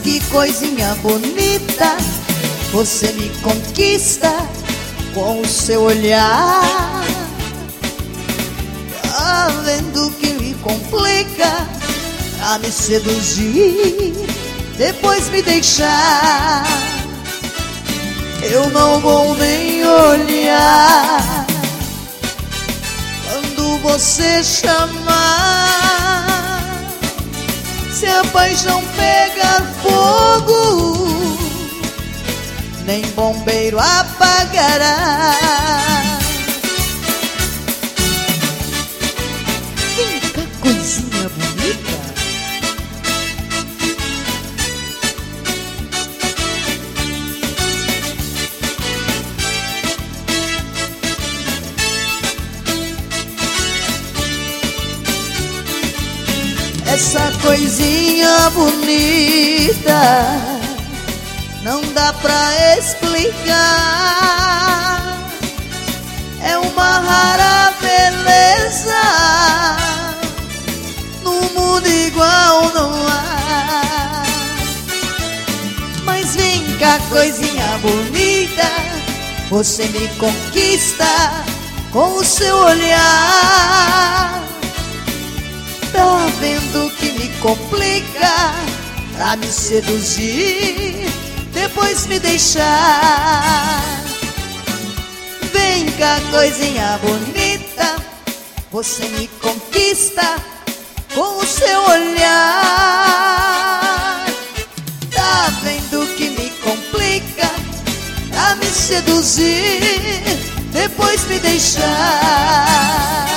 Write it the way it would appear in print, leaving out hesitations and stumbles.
que coisinha bonita, você me conquista com o seu olhar. Tá vendo que me complica a me seduzir, depois me deixar? Eu não vou nem olhar quando você chamar. Se a paixão pega fogo, nem bombeiro apagará. Vem cá, coisinha bonita. Essa coisinha bonita não dá pra explicar. É uma rara beleza, no mundo igual não há. Mas vem cá, coisinha bonita, você me conquista com o seu olhar. Tá vendo que me complica pra me seduzir, depois me deixar? Vem cá, coisinha bonita, você me conquista com o seu olhar. Tá vendo que me complica pra me seduzir, depois me deixar?